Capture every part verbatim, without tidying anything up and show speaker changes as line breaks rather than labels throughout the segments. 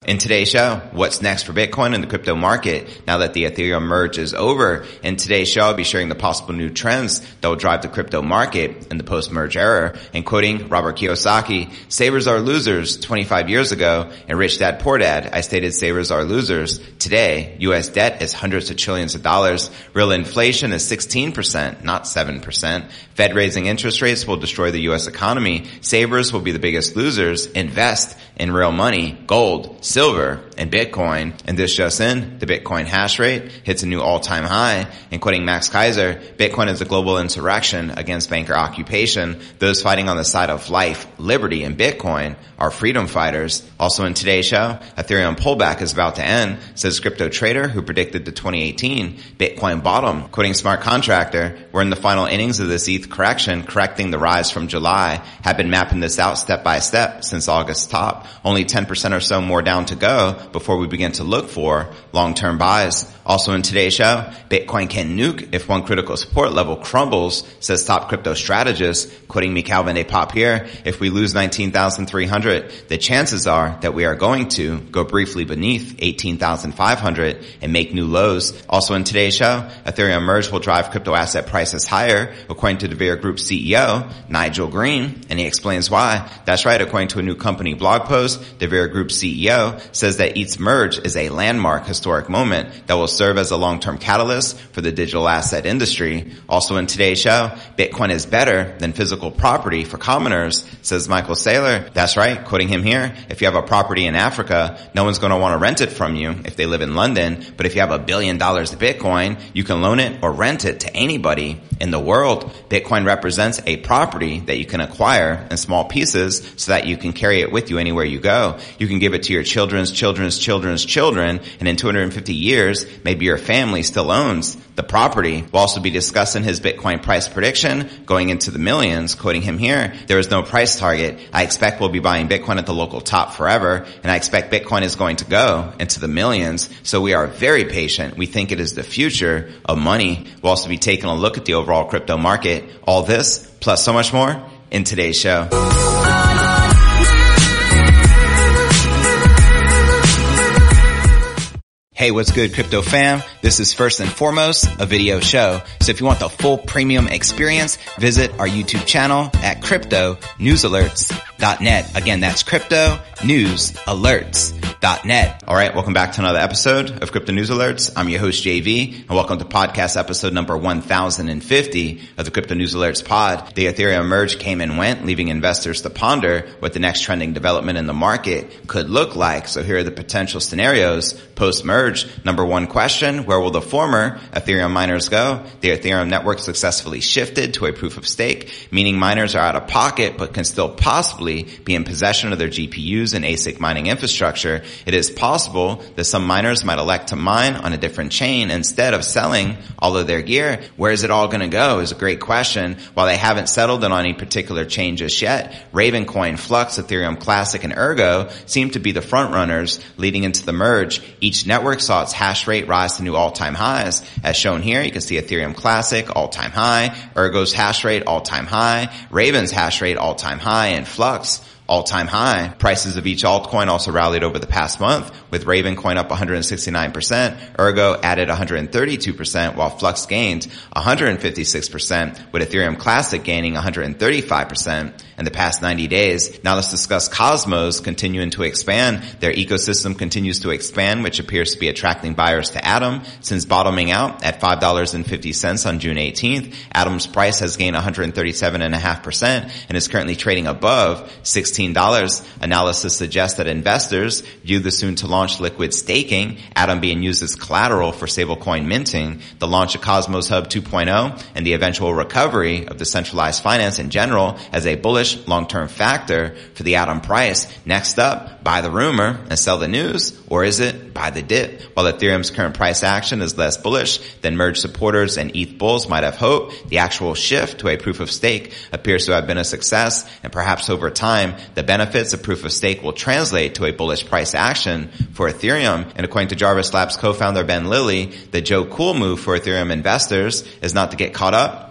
In today's show, what's next for Bitcoin and the crypto market now that the Ethereum merge is over? In today's show, I'll be sharing the possible new trends that will drive the crypto market in the post-merge era. And quoting Robert Kiyosaki, savers are losers. twenty-five years ago, in Rich Dad Poor Dad, I stated savers are losers. Today, U S debt is hundreds of trillions of dollars. Real inflation is sixteen percent, not seven percent. Fed raising interest rates will destroy the U S economy. Savers will be the biggest losers. Invest in real money, gold, silver, and Bitcoin. And this just in, the Bitcoin hash rate hits a new all-time high. And quoting Max Kaiser, Bitcoin is a global insurrection against banker occupation. Those fighting on the side of life, liberty, and Bitcoin are freedom fighters. Also in today's show, Ethereum pullback is about to end, says crypto trader who predicted the twenty eighteen Bitcoin bottom. Quoting Smart Contractor, we're in the final innings of this E T H correction, correcting the rise from July. Have been mapping this out step by step since August's top. Only ten percent or so more down to go before we begin to look for long-term buys. Also in today's show, Bitcoin can nuke if one critical support level crumbles, says top crypto strategist, quoting me Calvin A. Pop here. If we lose nineteen thousand three hundred, the chances are that we are going to go briefly beneath eighteen thousand five hundred and make new lows. Also in today's show, Ethereum merge will drive crypto asset prices higher, according to Devere Group C E O, Nigel Green, and he explains why. That's right, according to a new company blog post, Devere Group C E O says that E T H's merge is a landmark historic moment that will serve as a long-term catalyst for the digital asset industry. Also in today's show, Bitcoin is better than physical property for commoners, says Michael Saylor. That's right, quoting him here, if you have a property in Africa, no one's going to want to rent it from you if they live in London, but if you have a billion dollars of Bitcoin, you can loan it or rent it to anybody in the world. Bitcoin represents a property that you can acquire in small pieces so that you can carry it with you anywhere you go. You can give it to your children's children's children's children, and in two hundred fifty years, maybe your family still owns the property. We'll also be discussing his Bitcoin price prediction going into the millions. Quoting him here, there is no price target. I expect we'll be buying Bitcoin at the local top forever, and I expect Bitcoin is going to go into the millions. So we are very patient. We think it is the future of money. We'll also be taking a look at the overall crypto market. All this, plus so much more, in today's show. Hey, what's good, crypto fam? This is first and foremost a video show. So if you want the full premium experience, visit our YouTube channel at crypto news alerts dot net. Again, that's crypto news alerts dot net. All right, welcome back to another episode of Crypto News Alerts. I'm your host, J V, and welcome to podcast episode number one thousand fifty of the Crypto News Alerts pod. The Ethereum merge came and went, leaving investors to ponder what the next trending development in the market could look like. So here are the potential scenarios post-merge. Number one question, where will the former Ethereum miners go? The Ethereum network successfully shifted to a proof of stake, meaning miners are out of pocket but can still possibly be in possession of their G P Us and A S I C mining infrastructure. It is possible that some miners might elect to mine on a different chain instead of selling all of their gear. Where is it all going to go is a great question. While they haven't settled on any particular chain just yet, Ravencoin, Flux, Ethereum Classic, and Ergo seem to be the front runners leading into the merge. Each network saw its hash rate rise to new all-time highs. As shown here, you can see Ethereum Classic, all-time high, Ergo's hash rate, all-time high, Raven's hash rate, all-time high, and Flux, all-time high. Prices of each altcoin also rallied over the past month, with Ravencoin up one hundred sixty-nine percent, Ergo added one hundred thirty-two percent, while Flux gained one hundred fifty-six percent, with Ethereum Classic gaining one hundred thirty-five percent in the past ninety days. Now let's discuss Cosmos continuing to expand. Their ecosystem continues to expand, which appears to be attracting buyers to Atom. Since bottoming out at five dollars and fifty cents on June eighteenth, Atom's price has gained one hundred thirty-seven point five percent and is currently trading above sixteen dollars. Analysis suggests that investors view the soon-to-launch liquid staking, Atom being used as collateral for stablecoin minting, the launch of Cosmos Hub two point oh, and the eventual recovery of decentralized finance in general as a bullish long-term factor for the Atom price. Next up, buy the rumor and sell the news, or is it buy the dip? While Ethereum's current price action is less bullish than merge supporters and E T H bulls might have hoped, the actual shift to a proof of stake appears to have been a success, and perhaps over time, the benefits of proof of stake will translate to a bullish price action for Ethereum. And according to Jarvis Labs co-founder Ben Lilly, the Joe Cool move for Ethereum investors is not to get caught up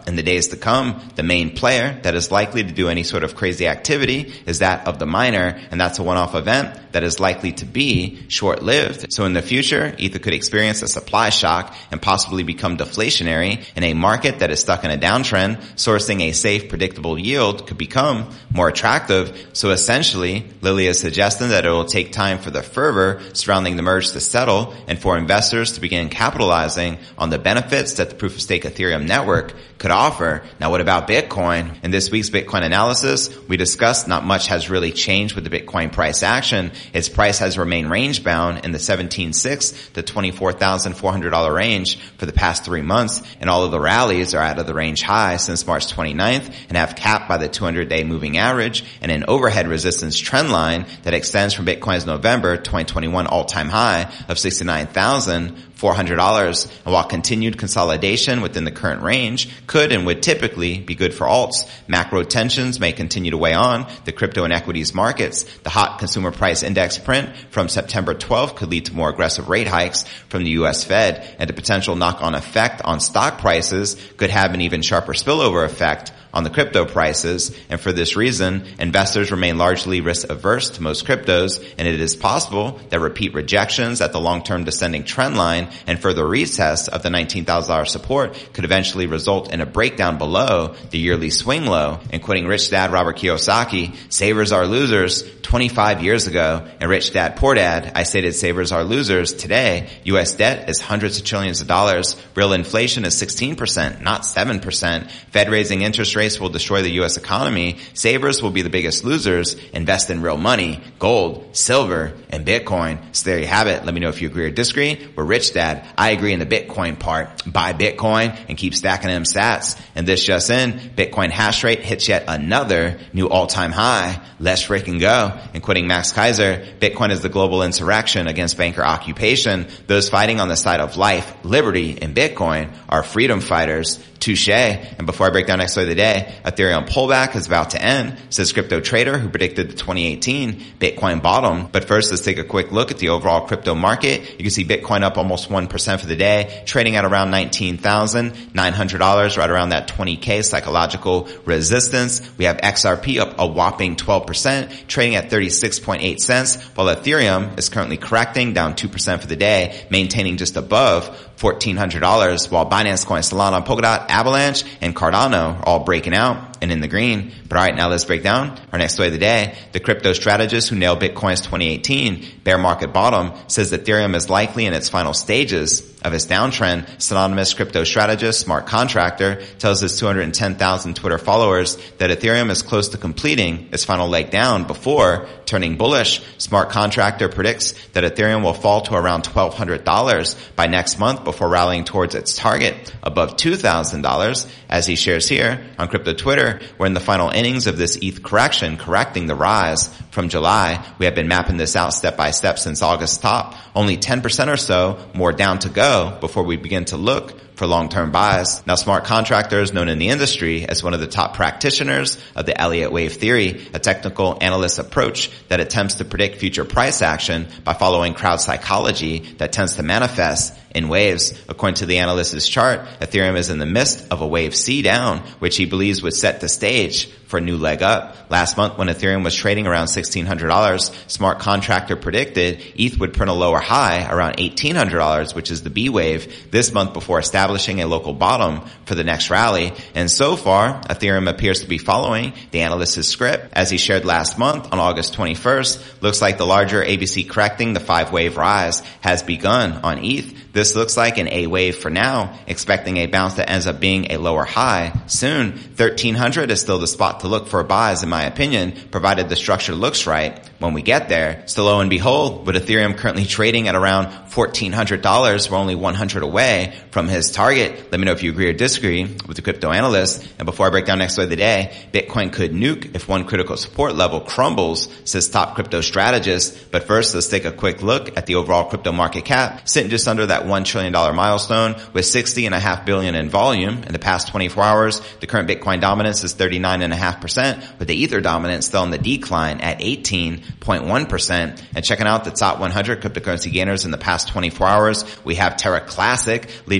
in the days to come, the main player that is likely to do any sort of crazy activity is that of the miner, and that's a one-off event that is likely to be short-lived. So in the future, Ether could experience a supply shock and possibly become deflationary in a market that is stuck in a downtrend. Sourcing a safe, predictable yield could become more attractive. So essentially, Lily is suggesting that it will take time for the fervor surrounding the merge to settle and for investors to begin capitalizing on the benefits that the proof-of-stake Ethereum network could offer. Now, what about Bitcoin? In this week's Bitcoin analysis, we discussed not much has really changed with the Bitcoin price action. Its price has remained range-bound in the seventeen thousand six hundred dollars to twenty-four thousand four hundred dollars range for the past three months, and all of the rallies are out of the range high since March twenty-ninth and have capped by the two hundred day moving average and an overhead resistance trend line that extends from Bitcoin's November twenty twenty-one all-time high of sixty-nine thousand four hundred dollars. And while continued consolidation within the current range could and would typically be good for alts, macro tensions may continue to weigh on the crypto and equities markets. The hot consumer price index print from September twelfth could lead to more aggressive rate hikes from the U S Fed, and the potential knock-on effect on stock prices could have an even sharper spillover effect on the crypto prices. And for this reason, investors remain largely risk averse to most cryptos, and it is possible that repeat rejections at the long-term descending trend line and further retest of the nineteen thousand dollars support could eventually result in a breakdown below the yearly swing low. And quoting Rich Dad Robert Kiyosaki, savers are losers twenty-five years ago, and Rich Dad Poor Dad, I stated savers are losers. Today, U S debt is hundreds of trillions of dollars. Real inflation is sixteen percent, not seven percent. Fed raising interest rates will destroy the U S economy. Savers will be the biggest losers. Invest in real money, gold, silver, and Bitcoin. So there you have it. Let me know if you agree or disagree. We're Rich Dad. I agree in the Bitcoin part. Buy Bitcoin and keep stacking them sats. And this just in, Bitcoin hash rate hits yet another new all-time high. Let's freaking go. And quoting Max Kaiser, Bitcoin is the global insurrection against banker occupation. Those fighting on the side of life, liberty, and Bitcoin are freedom fighters. Touche. And before I break down next story of the day, Ethereum pullback is about to end, says crypto trader who predicted the twenty eighteen Bitcoin bottom. But first, let's take a quick look at the overall crypto market. You can see Bitcoin up almost one percent for the day, trading at around nineteen thousand nine hundred dollars, right around that twenty K psychological resistance. We have X R P up a whopping twelve percent, trading at thirty-six point eight cents, while Ethereum is currently correcting down two percent for the day, maintaining just above fourteen hundred dollars, while Binance Coin, Solana, Polkadot, Avalanche, and Cardano are all breaking out and in the green. But alright, now let's break down our next story of the day. The crypto strategist who nailed Bitcoin's twenty eighteen bear market bottom says that Ethereum is likely in its final stages of its downtrend. Synonymous crypto strategist, smart contractor, tells his two hundred ten thousand Twitter followers that Ethereum is close to completing its final leg down before turning bullish. Smart contractor predicts that Ethereum will fall to around twelve hundred dollars by next month before rallying towards its target above two thousand dollars. As he shares here on crypto Twitter, we're in the final innings of this E T H correction, correcting the rise from July. We have been mapping this out step by step since August top. Only ten percent or so more down to go before we begin to look for long-term buys. Now, smart contractor is known in the industry as one of the top practitioners of the Elliott wave theory, a technical analyst approach that attempts to predict future price action by following crowd psychology that tends to manifest in waves. According to the analyst's chart, Ethereum is in the midst of a wave C down, which he believes would set the stage for a new leg up. Last month, when Ethereum was trading around sixteen hundred dollars, smart contractor predicted E T H would print a lower high around eighteen hundred dollars, which is the B wave, this month before establishing a local bottom for the next rally. And so far, Ethereum appears to be following the analyst's script. As he shared last month on August twenty-first, looks like the larger A B C correcting the five-wave rise has begun on E T H. This looks like an A wave for now, expecting a bounce that ends up being a lower high soon. thirteen hundred is still the spot to look for buys, in my opinion, provided the structure looks right when we get there. So lo and behold, with Ethereum currently trading at around fourteen hundred dollars, we're only one hundred away from his target. Let me know if you agree or disagree with the crypto analyst. And before I break down next story of the day, Bitcoin could nuke if one critical support level crumbles, says top crypto strategist. But first, let's take a quick look at the overall crypto market cap, sitting just under that one trillion dollars milestone with sixty and a half billion in volume. In the past twenty-four hours, the current Bitcoin dominance is thirty-nine and a half percent, with the Ether dominance still on the decline at eighteen point one percent. And checking out the top one hundred cryptocurrency gainers in the past twenty-four hours, we have Terra Classic leading the pack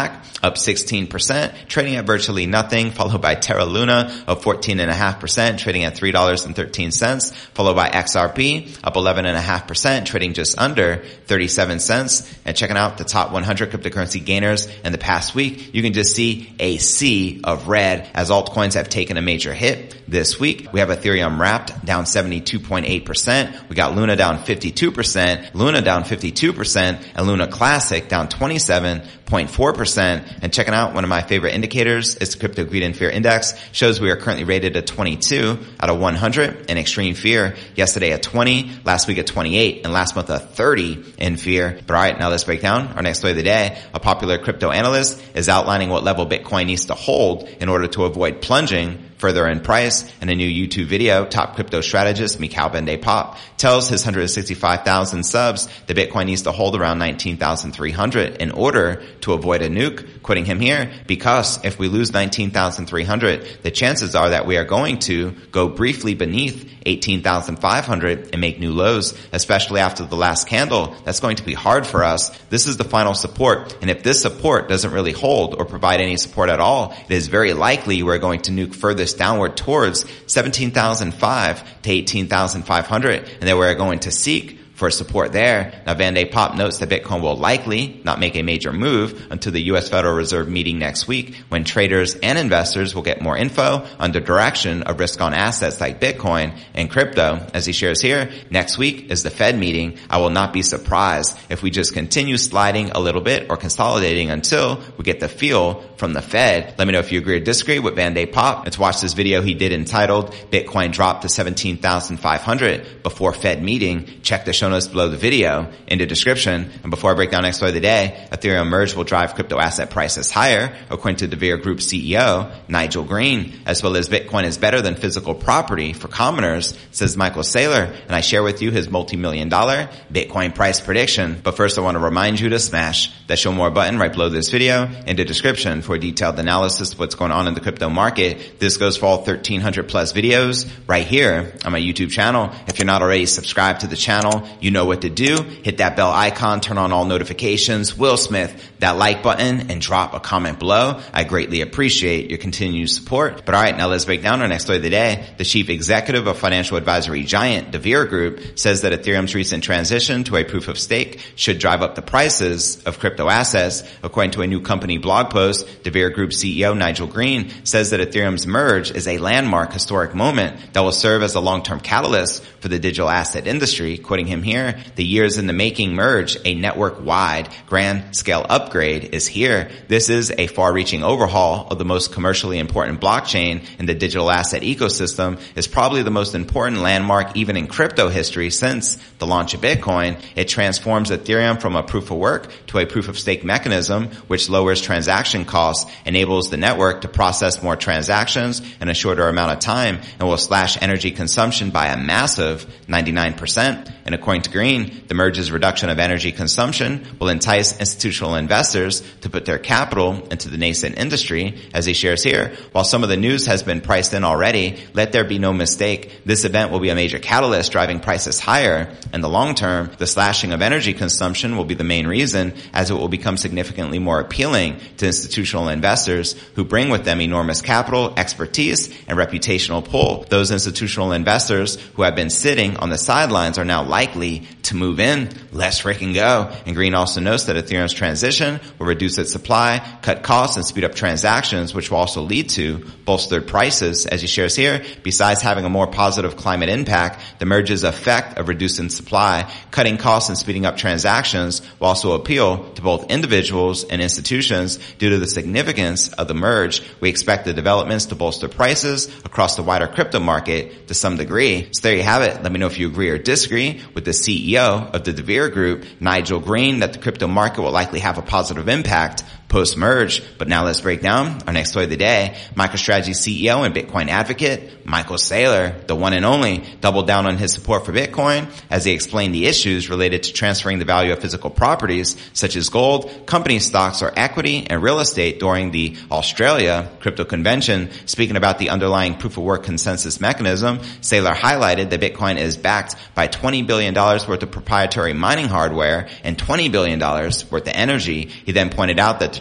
back, up sixteen percent, trading at virtually nothing, followed by Terra Luna, up fourteen point five percent, trading at three dollars and thirteen cents, followed by X R P, up eleven point five percent, trading just under thirty-seven cents. And checking out the top one hundred cryptocurrency gainers in the past week, you can just see a sea of red as altcoins have taken a major hit this week. We have Ethereum Wrapped down seventy-two point eight percent. We got Luna down fifty-two percent, Luna down fifty-two percent, and Luna Classic down twenty-seven point four percent. And checking out one of my favorite indicators is the Crypto Greed and Fear Index. Shows we are currently rated at twenty-two out of one hundred in extreme fear. Yesterday at twenty, last week at twenty-eight, and last month at thirty in fear. But alright, now let's break down our next story of the day. A popular crypto analyst is outlining what level Bitcoin needs to hold in order to avoid plunging further in price. In a new YouTube video, top crypto strategist Mikhail Ben-Day-Pop tells his one hundred sixty-five thousand subs that Bitcoin needs to hold around nineteen thousand three hundred in order to avoid a nuke. Quoting him here, because if we lose nineteen thousand three hundred, the chances are that we are going to go briefly beneath eighteen thousand five hundred and make new lows, especially after the last candle. That's going to be hard for us. This is the final support, and if this support doesn't really hold or provide any support at all, it is very likely we're going to nuke furthest downward towards seventeen thousand five to eighteen thousand five hundred, and then we're going to seek for support there. Now, Ben-Day-Pop notes that Bitcoin will likely not make a major move until the U S Federal Reserve meeting next week, when traders and investors will get more info on the direction of risk on assets like Bitcoin and crypto. As he shares here, next week is the Fed meeting. I will not be surprised if we just continue sliding a little bit or consolidating until we get the feel from the Fed. Let me know if you agree or disagree with Ben-Day-Pop. Let's watch this video he did entitled Bitcoin Dropped to seventeen thousand five hundred Before Fed Meeting. Check the show notes below the video in the description. And before I break down next story of the day, Ethereum merge will drive crypto asset prices higher, according to DeVere Group C E O Nigel Green, as well as Bitcoin is better than physical property for commoners, says Michael Saylor. And I share with you his multi-million dollar Bitcoin price prediction. But first I want to remind you to smash that show more button right below this video in the description for a detailed analysis of what's going on in the crypto market. This goes for all thirteen hundred plus videos right here on my YouTube channel. If you're not already subscribed to the channel, you know what to do. Hit that bell icon, turn on all notifications, Will Smith, that like button, and drop a comment below. I greatly appreciate your continued support. But alright, now let's break down our next story of the day. The chief executive of financial advisory giant DeVere Group says that Ethereum's recent transition to a proof of stake should drive up the prices of crypto assets. According to a new company blog post, DeVere Group C E O Nigel Green says that Ethereum's merge is a landmark historic moment that will serve as a long-term catalyst for the digital asset industry. Quoting him here, the years in the making merge, a network-wide grand scale upgrade, is here. This is a far-reaching overhaul of the most commercially important blockchain in the digital asset ecosystem. It's probably the most important landmark even in crypto history since the launch of Bitcoin. It transforms Ethereum from a proof of work to a proof of stake mechanism, which lowers transaction costs, enables the network to process more transactions in a shorter amount of time, and will slash energy consumption by a massive ninety-nine percent. And according to Green, the merge's reduction of energy consumption will entice institutional investors to put their capital into the nascent industry. As he shares here, while some of the news has been priced in already, let there be no mistake, this event will be a major catalyst driving prices higher. In the long term, the slashing of energy consumption will be the main reason, as it will become significantly more appealing to institutional investors who bring with them enormous capital, expertise, and reputational pull. Those institutional investors who have been sitting on the sidelines are now likely to move in. Let's freaking go. And Green also notes that Ethereum's transition will reduce its supply, cut costs, and speed up transactions, which will also lead to bolstered prices. As he shares here, besides having a more positive climate impact, the merge's effect of reducing supply, cutting costs, and speeding up transactions will also appeal to both individuals and institutions. Due to the significance of the merge, we expect the developments to bolster prices across the wider crypto market to some degree. So there you have it. Let me know if you agree or disagree with the C E O of the DeVere Group, Nigel Green, that the crypto market will likely have a positive impact post-merge. But now let's break down our next story of the day. MicroStrategy C E O and Bitcoin advocate Michael Saylor, the one and only, doubled down on his support for Bitcoin as he explained the issues related to transferring the value of physical properties such as gold, company stocks, or equity and real estate during the Australia Crypto Convention. Speaking about the underlying proof-of-work consensus mechanism, Saylor highlighted that Bitcoin is backed by twenty billion dollars worth of proprietary mining hardware and twenty billion dollars worth of energy. He then pointed out that the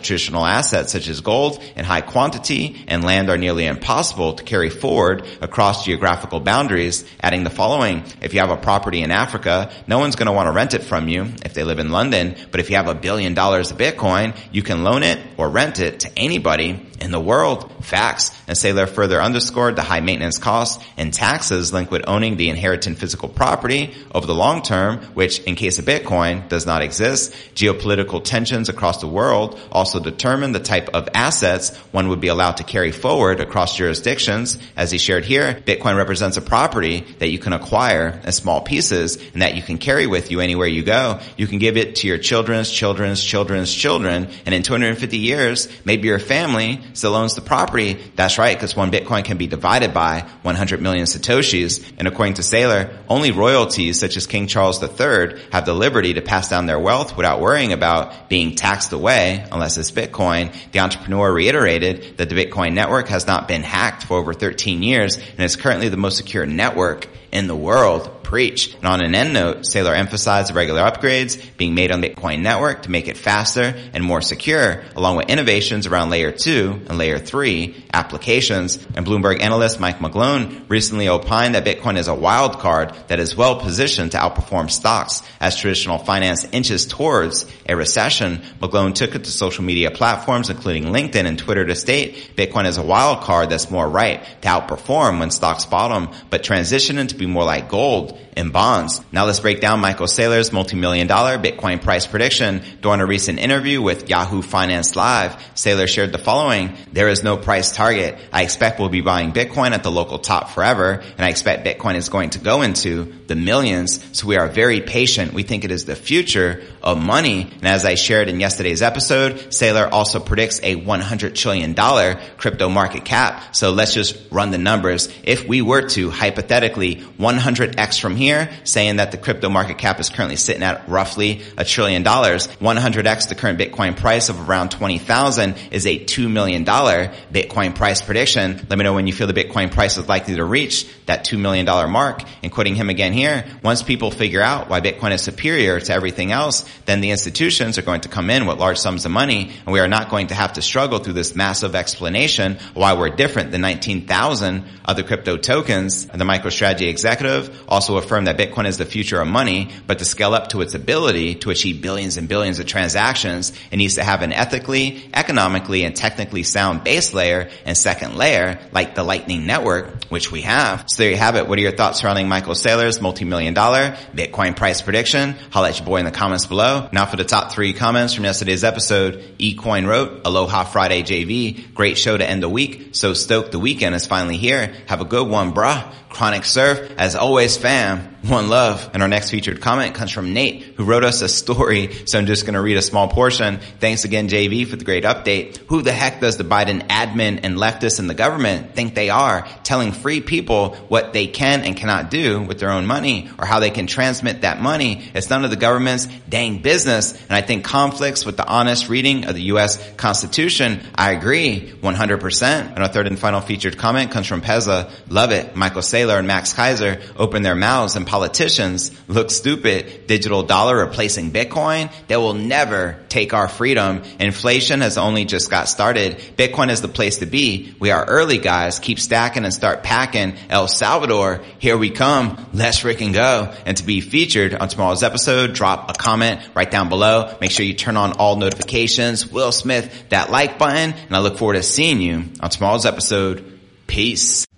traditional assets such as gold in high quantity and land are nearly impossible to carry forward across geographical boundaries, adding the following. If you have a property in Africa, no one's going to want to rent it from you if they live in London, but if you have a billion dollars of Bitcoin, you can loan it or rent it to anybody in the world. Facts. And Saylor further underscored the high maintenance costs and taxes linked with owning the inherited physical property over the long term, which in case of Bitcoin does not exist. Geopolitical tensions across the world also determine the type of assets one would be allowed to carry forward across jurisdictions. As he shared here, Bitcoin represents a property that you can acquire in small pieces and that you can carry with you anywhere you go. You can give it to your children's children's children's children, and in two hundred fifty years, maybe your family still owns the property. That's right, because one Bitcoin can be divided by one hundred million Satoshis. And according to Saylor, only royalties such as King Charles the Third have the liberty to pass down their wealth without worrying about being taxed away unless it's Bitcoin. The entrepreneur reiterated that the Bitcoin network has not been hacked for over thirteen years and is currently the most secure network in the world. Preach. And on an end note, Saylor emphasized the regular upgrades being made on the Bitcoin network to make it faster and more secure, along with innovations around layer two and layer three applications. And Bloomberg analyst Mike McGlone recently opined that Bitcoin is a wild card that is well positioned to outperform stocks as traditional finance inches towards a recession. McGlone took it to social media platforms, including LinkedIn and Twitter, to state Bitcoin is a wild card that's more ripe to outperform when stocks bottom, but transitioning to be more like gold in bonds. Now let's break down Michael Saylor's multi-million dollar Bitcoin price prediction. During a recent interview with Yahoo Finance Live, Saylor shared the following. There is no price target. I expect we'll be buying Bitcoin at the local top forever, and I expect Bitcoin is going to go into the millions. So we are very patient. We think it is the future of money. And as I shared in yesterday's episode, Saylor also predicts a one hundred trillion dollars crypto market cap. So let's just run the numbers. If we were to hypothetically one hundred x from here, saying that the crypto market cap is currently sitting at roughly a trillion dollars, one hundred x the current Bitcoin price of around twenty thousand is a two million dollars Bitcoin price prediction. Let me know when you feel the Bitcoin price is likely to reach that two million dollars mark. And quoting him again here, once people figure out why Bitcoin is superior to everything else, then the institutions are going to come in with large sums of money, and we are not going to have to struggle through this massive explanation why we're different than nineteen thousand other crypto tokens. And the MicroStrategy executive also affirmed that Bitcoin is the future of money, but to scale up to its ability to achieve billions and billions of transactions, it needs to have an ethically, economically, and technically sound base layer and second layer like the Lightning Network, which we have. So there you have it. What are your thoughts surrounding Michael Saylor's multi-million dollar Bitcoin price prediction? Holla at your boy in the comments below. Now for the top three comments from yesterday's episode. eCoin wrote, Aloha Friday J V. Great show to end the week. So stoked the weekend is finally here. Have a good one, bruh. Chronic Surf, as always, fam, one love. And our next featured comment comes from Nate, who wrote us a story, so I'm just going to read a small portion. Thanks again, J V, for the great update. Who the heck does the Biden admin and leftists in the government think they are, telling free people what they can and cannot do with their own money, or how they can transmit that money? It's none of the government's dang business, and I think conflicts with the honest reading of the U S Constitution. I agree, one hundred percent. And our third and final featured comment comes from Pezza. Love it. Michael Saylor and Max Kaiser open their mouths and politicians look stupid. Digital dollar replacing Bitcoin? They will never take our freedom. Inflation has only just got started. Bitcoin is the place to be. We are early, guys. Keep stacking and start packing. El Salvador, here we come. Let's freaking go. And to be featured on tomorrow's episode, drop a comment right down below. Make sure you turn on all notifications. Will Smith, that like button. And I look forward to seeing you on tomorrow's episode. Peace.